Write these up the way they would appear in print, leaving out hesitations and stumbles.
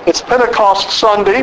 It's Pentecost Sunday,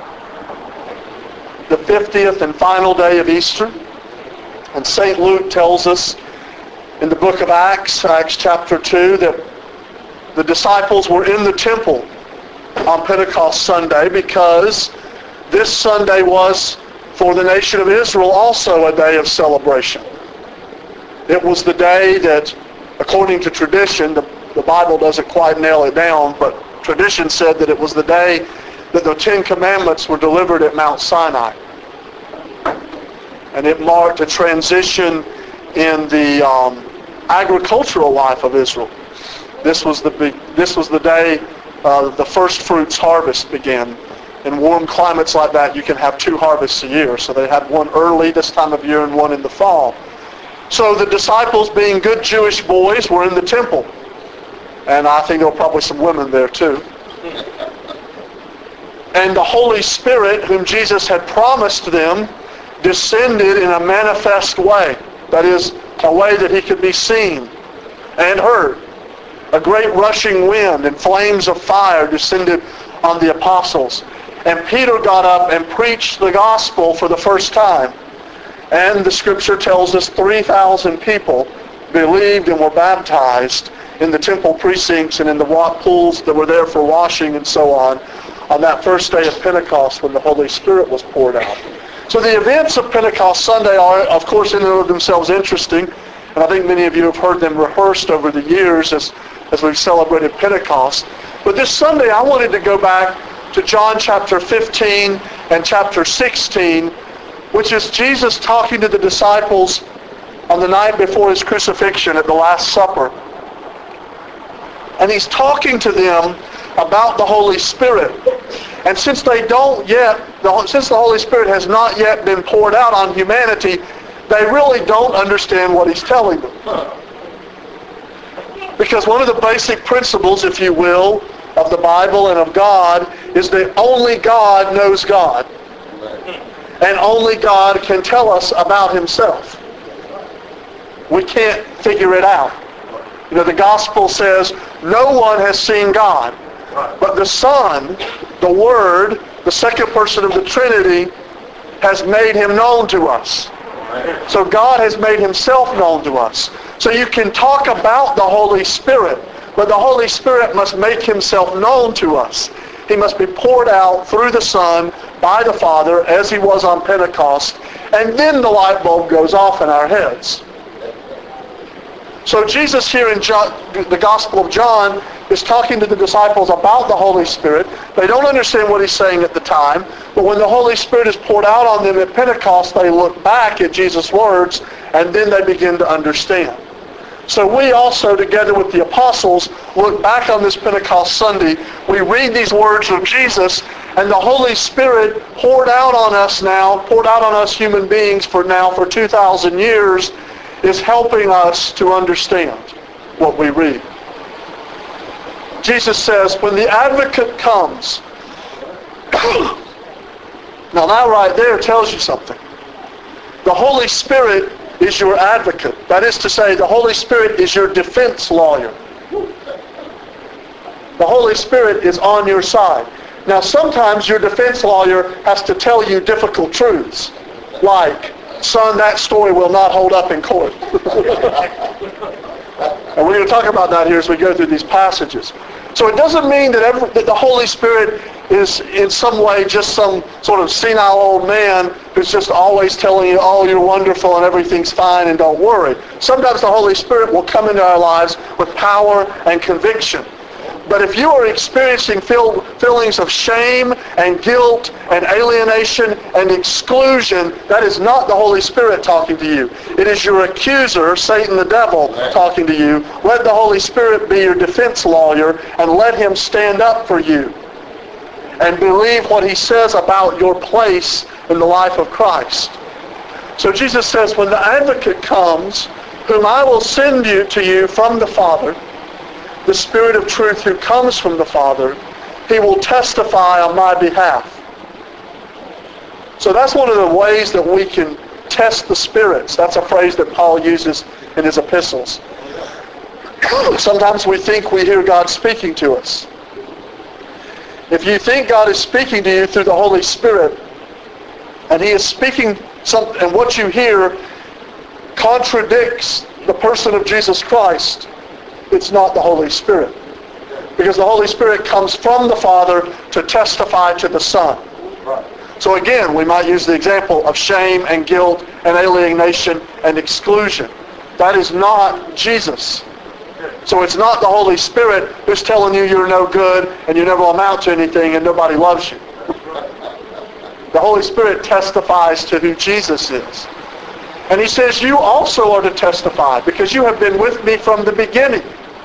the 50th and final day of Easter. And St. Luke tells us in the book of Acts, Acts chapter 2, that the disciples were in the temple on Pentecost Sunday because this Sunday was, for the nation of Israel, also a day of celebration. It was the day that, according to tradition, the Bible doesn't quite nail it down, but tradition said that it was the day that the Ten Commandments were delivered at Mount Sinai. And it marked a transition in the agricultural life of Israel. This was the day the first fruits harvest began. In warm climates like that, you can have 2 harvests a year. So they had one early this time of year and one in the fall. So the disciples, being good Jewish boys, were in the temple. And I think there were probably some women there too. And the Holy Spirit, whom Jesus had promised them, descended in a manifest way. That is, a way that he could be seen and heard. A great rushing wind and flames of fire descended on the apostles. And Peter got up and preached the gospel for the first time. And the scripture tells us 3,000 people believed and were baptized in the temple precincts and in the pools that were there for washing and so on that first day of Pentecost when the Holy Spirit was poured out. So the events of Pentecost Sunday are, of course, in and of themselves interesting. And I think many of you have heard them rehearsed over the years as we've celebrated Pentecost. But this Sunday I wanted to go back to John chapter 15 and chapter 16, which is Jesus talking to the disciples on the night before his crucifixion at the Last Supper. And he's talking to them about the Holy Spirit. And since the Holy Spirit has not yet been poured out on humanity, they really don't understand what he's telling them. Because one of the basic principles, if you will, of the Bible and of God is that only God knows God. And only God can tell us about himself. We can't figure it out. You know, the gospel says no one has seen God. But the Son, the Word, the second person of the Trinity, has made him known to us. So God has made himself known to us. So you can talk about the Holy Spirit, but the Holy Spirit must make himself known to us. He must be poured out through the Son by the Father as he was on Pentecost, and then the light bulb goes off in our heads. So Jesus here in the Gospel of John is talking to the disciples about the Holy Spirit. They don't understand what he's saying at the time, but when the Holy Spirit is poured out on them at Pentecost, they look back at Jesus' words, and then they begin to understand. So we also, together with the apostles, look back on this Pentecost Sunday. We read these words of Jesus, and the Holy Spirit poured out on us human beings for 2,000 years, is helping us to understand what we read. Jesus says, when the advocate comes, now that right there tells you something. The Holy Spirit is your advocate. That is to say, the Holy Spirit is your defense lawyer. The Holy Spirit is on your side. Now sometimes your defense lawyer has to tell you difficult truths, like, son, that story will not hold up in court. And we're going to talk about that here as we go through these passages. So it doesn't mean that the Holy Spirit is in some way just some sort of senile old man who's just always telling you, oh, you're wonderful and everything's fine and don't worry. Sometimes the Holy Spirit will come into our lives with power and conviction. But if you are experiencing feelings of shame and guilt and alienation and exclusion, that is not the Holy Spirit talking to you. It is your accuser, Satan the devil, talking to you. Let the Holy Spirit be your defense lawyer and let him stand up for you. And believe what he says about your place in the life of Christ. So Jesus says, when the advocate comes, whom I will send to you from the Father, the Spirit of truth who comes from the Father, he will testify on my behalf. So that's one of the ways that we can test the spirits. That's a phrase that Paul uses in his epistles. Sometimes we think we hear God speaking to us. If you think God is speaking to you through the Holy Spirit, and He is speaking something, and what you hear contradicts the person of Jesus Christ, it's not the Holy Spirit. Because the Holy Spirit comes from the Father to testify to the Son. So again, we might use the example of shame and guilt and alienation and exclusion. That is not Jesus. So it's not the Holy Spirit who's telling you you're no good and you never amount to anything and nobody loves you. The Holy Spirit testifies to who Jesus is. And He says, you also are to testify because you have been with me from the beginning.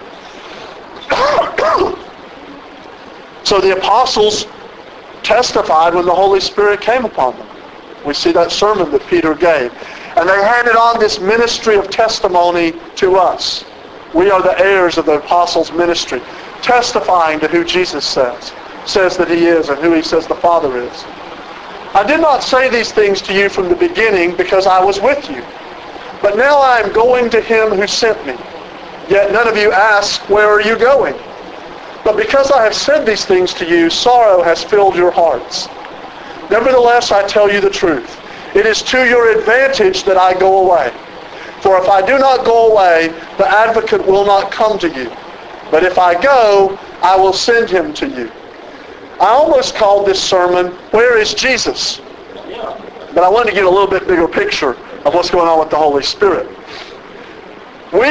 So the apostles testified when the Holy Spirit came upon them. We see that sermon that Peter gave. And they handed on this ministry of testimony to us. We are the heirs of the apostles' ministry, testifying to who Jesus says that He is and who He says the Father is. I did not say these things to you from the beginning because I was with you. But now I am going to Him who sent me. Yet none of you ask, where are you going? But because I have said these things to you, sorrow has filled your hearts. Nevertheless, I tell you the truth. It is to your advantage that I go away. For if I do not go away, the advocate will not come to you. But if I go, I will send him to you. I almost called this sermon, Where is Jesus? But I wanted to get a little bit bigger picture of what's going on with the Holy Spirit. We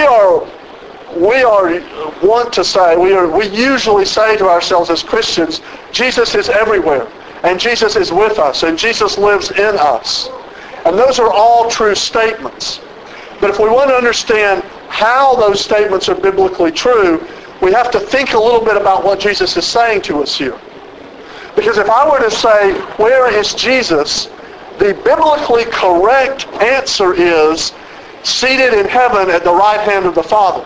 usually say to ourselves as Christians, Jesus is everywhere, and Jesus is with us, and Jesus lives in us. And those are all true statements. But if we want to understand how those statements are biblically true, we have to think a little bit about what Jesus is saying to us here. Because if I were to say, where is Jesus? The biblically correct answer is, seated in heaven at the right hand of the Father.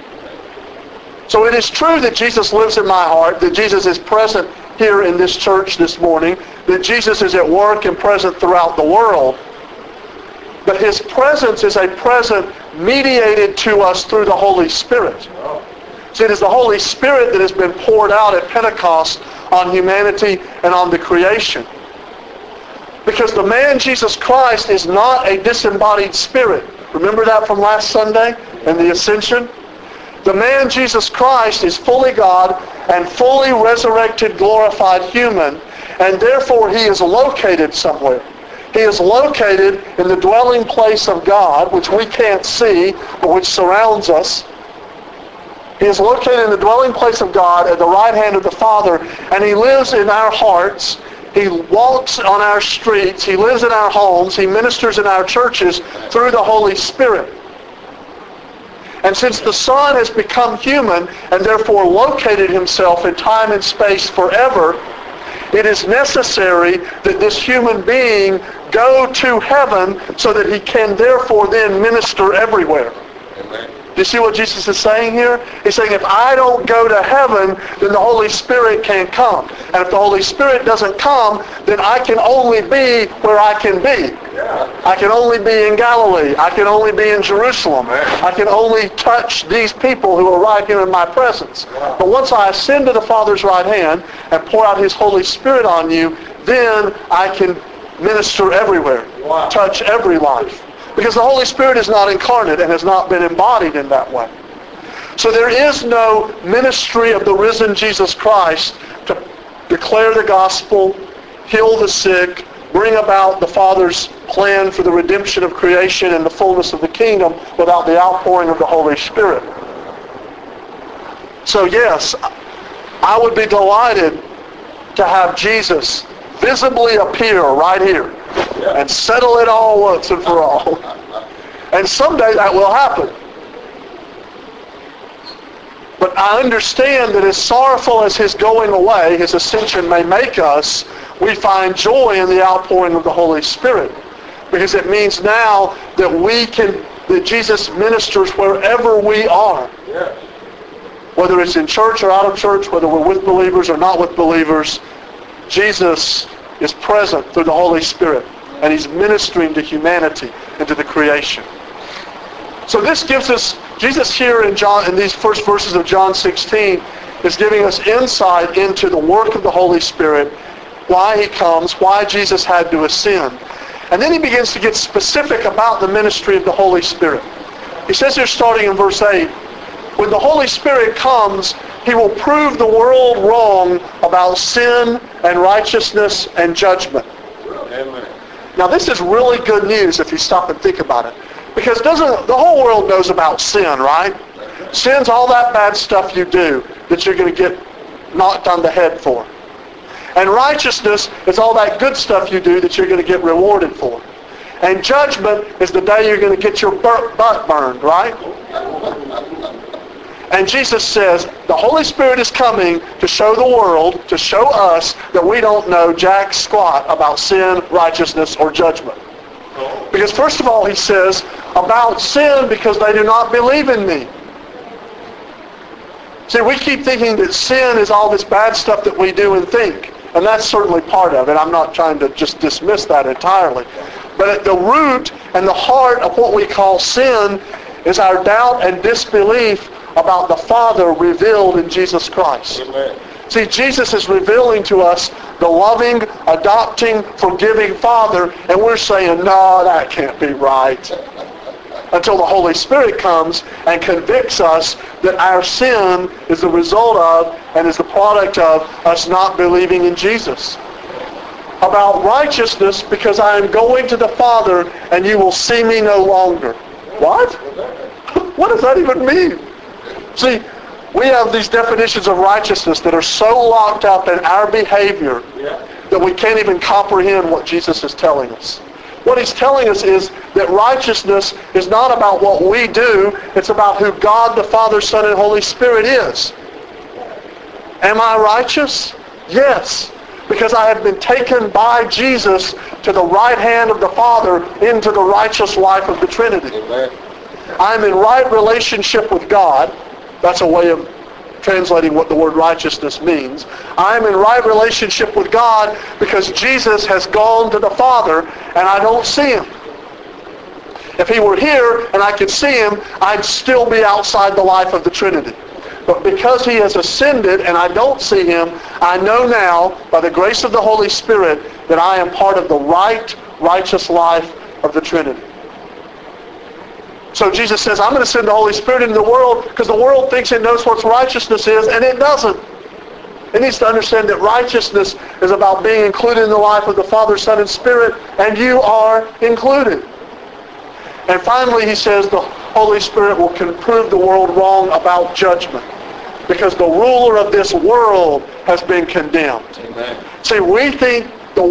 So it is true that Jesus lives in my heart, that Jesus is present here in this church this morning, that Jesus is at work and present throughout the world. But His presence is a presence mediated to us through the Holy Spirit. So it is the Holy Spirit that has been poured out at Pentecost on humanity and on the creation. Because the man Jesus Christ is not a disembodied spirit. Remember that from last Sunday and the Ascension? The man Jesus Christ is fully God and fully resurrected, glorified human, and therefore He is located somewhere. He is located in the dwelling place of God, which we can't see, but which surrounds us. He is located in the dwelling place of God at the right hand of the Father, and He lives in our hearts. He walks on our streets. He lives in our homes. He ministers in our churches through the Holy Spirit. And since the Son has become human and therefore located Himself in time and space forever, it is necessary that this human being go to heaven so that He can therefore then minister everywhere. Amen. Do you see what Jesus is saying here? He's saying, if I don't go to heaven, then the Holy Spirit can't come. And if the Holy Spirit doesn't come, then I can only be where I can be. I can only be in Galilee. I can only be in Jerusalem. I can only touch these people who are right here in my presence. But once I ascend to the Father's right hand and pour out His Holy Spirit on you, then I can minister everywhere, touch every life. Because the Holy Spirit is not incarnate and has not been embodied in that way. So there is no ministry of the risen Jesus Christ to declare the gospel, heal the sick, bring about the Father's plan for the redemption of creation and the fullness of the kingdom without the outpouring of the Holy Spirit. So yes, I would be delighted to have Jesus visibly appear right here and settle it all once and for all. And someday that will happen. But I understand that as sorrowful as His going away, His ascension may make us, we find joy in the outpouring of the Holy Spirit. Because it means now that Jesus ministers wherever we are. Whether it's in church or out of church, whether we're with believers or not with believers, Jesus is present through the Holy Spirit. And He's ministering to humanity and to the creation. So this gives us, Jesus here in these first verses of John 16, is giving us insight into the work of the Holy Spirit, why he comes, why Jesus had to ascend. And then he begins to get specific about the ministry of the Holy Spirit. He says here starting in verse 8, when the Holy Spirit comes, he will prove the world wrong about sin and righteousness and judgment. Amen. Now this is really good news if you stop and think about it. Because the whole world knows about sin, right? Sin's all that bad stuff you do that you're going to get knocked on the head for. And righteousness is all that good stuff you do that you're going to get rewarded for. And judgment is the day you're going to get your butt burned, right? And Jesus says, the Holy Spirit is coming to show the world, to show us that we don't know jack squat about sin, righteousness, or judgment. Because first of all, he says, about sin because they do not believe in me. See, we keep thinking that sin is all this bad stuff that we do and think. And that's certainly part of it. I'm not trying to just dismiss that entirely. But at the root and the heart of what we call sin is our doubt and disbelief about the Father revealed in Jesus Christ. Amen. See, Jesus is revealing to us the loving, adopting, forgiving Father, and we're saying, no, that can't be right. Until the Holy Spirit comes and convicts us that our sin is the result of and is the product of us not believing in Jesus. About righteousness, because I am going to the Father and you will see me no longer. What? What does that even mean? See, we have these definitions of righteousness that are so locked up in our behavior that we can't even comprehend what Jesus is telling us. What he's telling us is that righteousness is not about what we do, it's about who God the Father, Son, and Holy Spirit is. Am I righteous? Yes. Because I have been taken by Jesus to the right hand of the Father into the righteous life of the Trinity. Amen. I'm in right relationship with God. That's a way of translating what the word righteousness means. I'm in right relationship with God because Jesus has gone to the Father and I don't see him. If he were here and I could see him, I'd still be outside the life of the Trinity. But because he has ascended and I don't see him, I know now, by the grace of the Holy Spirit, that I am part of the right, righteous life of the Trinity. So Jesus says, I'm going to send the Holy Spirit into the world because the world thinks it knows what righteousness is, and it doesn't. It needs to understand that righteousness is about being included in the life of the Father, Son, and Spirit, and you are included. And finally, he says the Holy Spirit will prove the world wrong about judgment because the ruler of this world has been condemned. Amen. See, we think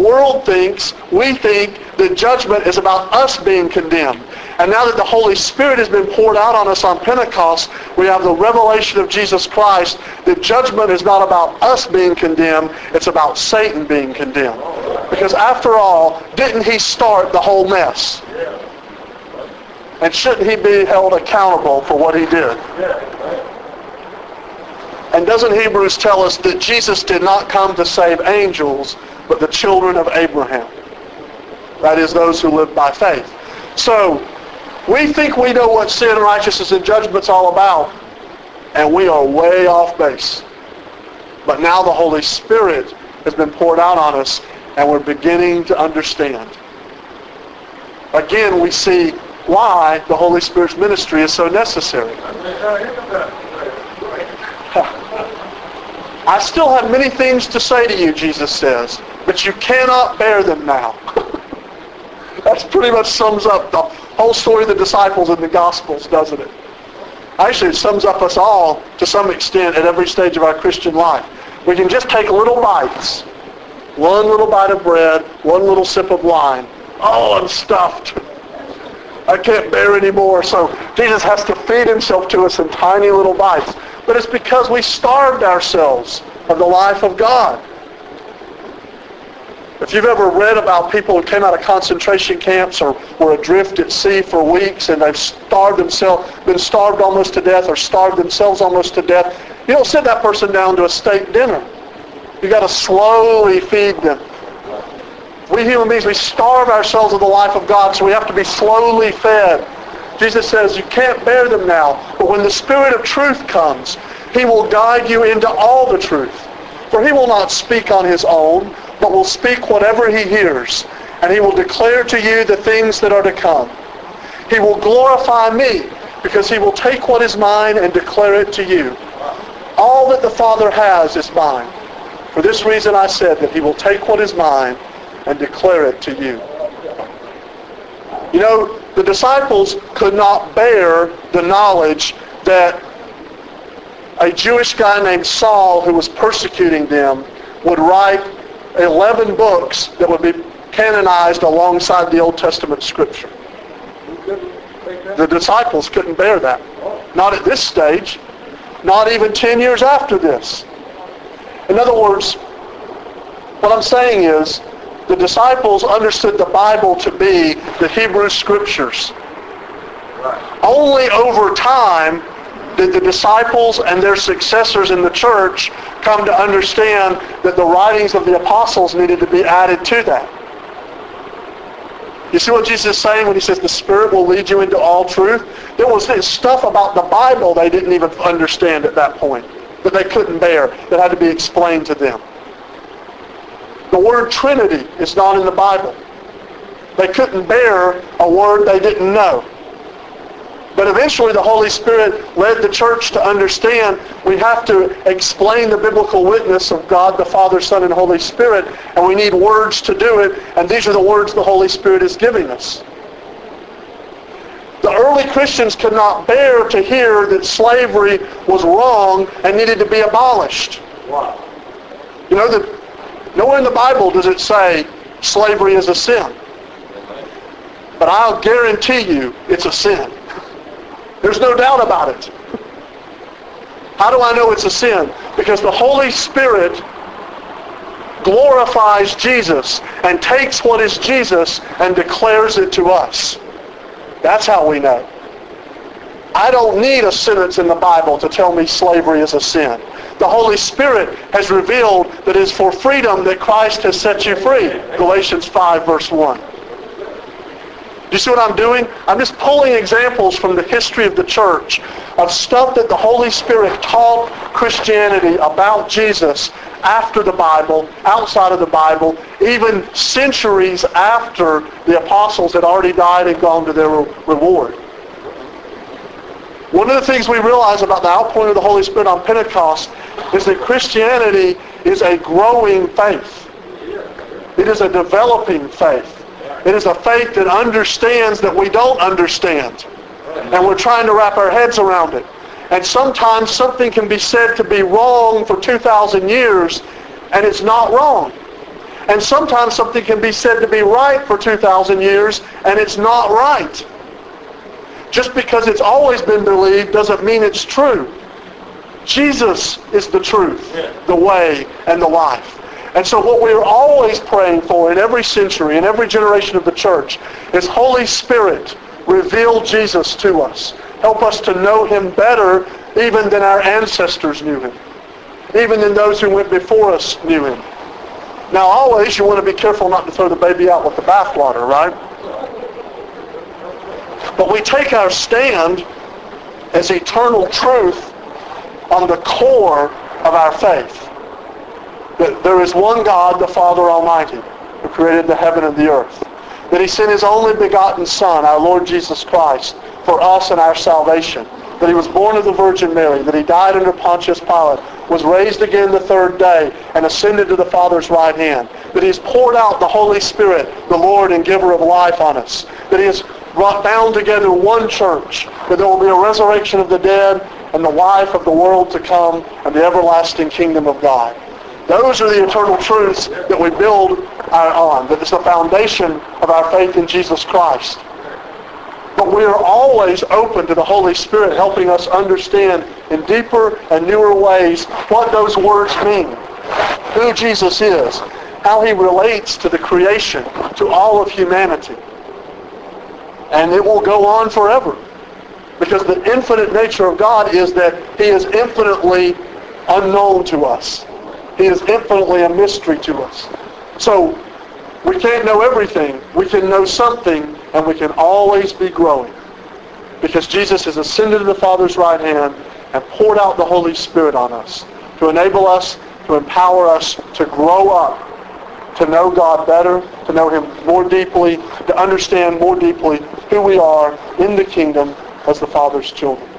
that judgment is about us being condemned. And now that the Holy Spirit has been poured out on us on Pentecost, we have the revelation of Jesus Christ that judgment is not about us being condemned, it's about Satan being condemned. Because after all, didn't he start the whole mess? And shouldn't he be held accountable for what he did? And doesn't Hebrews tell us that Jesus did not come to save angels, but the children of Abraham? That is, those who live by faith. So, we think we know what sin, righteousness, and judgment's all about, and we are way off base. But now the Holy Spirit has been poured out on us, and we're beginning to understand. Again, we see why the Holy Spirit's ministry is so necessary. I still have many things to say to you, Jesus says, but you cannot bear them now. That pretty much sums up the whole story of the disciples in the Gospels, doesn't it? Actually, it sums up us all to some extent at every stage of our Christian life. We can just take little bites. One little bite of bread, one little sip of wine. Oh, I'm stuffed. I can't bear anymore. So Jesus has to feed himself to us in tiny little bites. But it's because we starved ourselves of the life of God. If you've ever read about people who came out of concentration camps or were adrift at sea for weeks and they've starved themselves, been starved almost to death or starved themselves almost to death, you don't sit that person down to a steak dinner. You've got to slowly feed them. We human beings, we starve ourselves of the life of God, so we have to be slowly fed. Jesus says you can't bear them now, but when the Spirit of truth comes, He will guide you into all the truth. For he will not speak on his own, but will speak whatever he hears, and he will declare to you the things that are to come. He will glorify me, because he will take what is mine and declare it to you. All that the Father has is mine. For this reason I said that he will take what is mine and declare it to you. You know, the disciples could not bear the knowledge that a Jewish guy named Saul, who was persecuting them, would write 11 books that would be canonized alongside the Old Testament scripture. The disciples couldn't bear that. Not at this stage. Not even 10 years after this. In other words, what I'm saying is, the disciples understood the Bible to be the Hebrew Scriptures. Right. Only over time did the disciples and their successors in the church come to understand that the writings of the apostles needed to be added to that. You see what Jesus is saying when he says the Spirit will lead you into all truth? There was this stuff about the Bible they didn't even understand at that point, that they couldn't bear, that had to be explained to them. The word Trinity is not in the Bible. They couldn't bear a word they didn't know. But eventually the Holy Spirit led the church to understand we have to explain the biblical witness of God the Father, Son, and Holy Spirit, and we need words to do it, and these are the words the Holy Spirit is giving us. The early Christians could not bear to hear that slavery was wrong and needed to be abolished. Wow. You know, that nowhere in the Bible does it say slavery is a sin. But I'll guarantee you it's a sin. There's no doubt about it. How do I know it's a sin? Because the Holy Spirit glorifies Jesus and takes what is Jesus and declares it to us. That's how we know. I don't need a sentence in the Bible to tell me slavery is a sin. The Holy Spirit has revealed that it is for freedom that Christ has set you free. Galatians 5 verse 1. Do you see what I'm doing? I'm just pulling examples from the history of the church of stuff that the Holy Spirit taught Christianity about Jesus after the Bible, outside of the Bible, even centuries after the apostles had already died and gone to their reward. One of the things we realize about the outpouring of the Holy Spirit on Pentecost is that Christianity is a growing faith. It is a developing faith. It is a faith that understands that we don't understand. And we're trying to wrap our heads around it. And sometimes something can be said to be wrong for 2,000 years, and it's not wrong. And sometimes something can be said to be right for 2,000 years, and it's not right. Just because it's always been believed doesn't mean it's true. Jesus is the truth, the way, and the life. And so what we're always praying for in every century, in every generation of the church, is Holy Spirit, reveal Jesus to us. Help us to know him better even than our ancestors knew him. Even than those who went before us knew him. Now always you want to be careful not to throw the baby out with the bathwater, right? But we take our stand as eternal truth on the core of our faith. That there is one God, the Father Almighty, who created the heaven and the earth. That he sent his only begotten Son, our Lord Jesus Christ, for us and our salvation. That he was born of the Virgin Mary. That he died under Pontius Pilate, was raised again the third day, and ascended to the Father's right hand. That he has poured out the Holy Spirit, the Lord and giver of life, on us. That he has bound together one church. That there will be a resurrection of the dead and the life of the world to come and the everlasting kingdom of God. Those are the eternal truths that we build on. That is the foundation of our faith in Jesus Christ. But we are always open to the Holy Spirit helping us understand in deeper and newer ways what those words mean. Who Jesus is. How he relates to the creation, to all of humanity. And it will go on forever. Because the infinite nature of God is that he is infinitely unknown to us. He is infinitely a mystery to us. So we can't know everything. We can know something, and we can always be growing. Because Jesus has ascended to the Father's right hand, and poured out the Holy Spirit on us to enable us, to empower us to grow up, to know God better, to know Him more deeply, to understand more deeply who we are in the kingdom as the Father's children.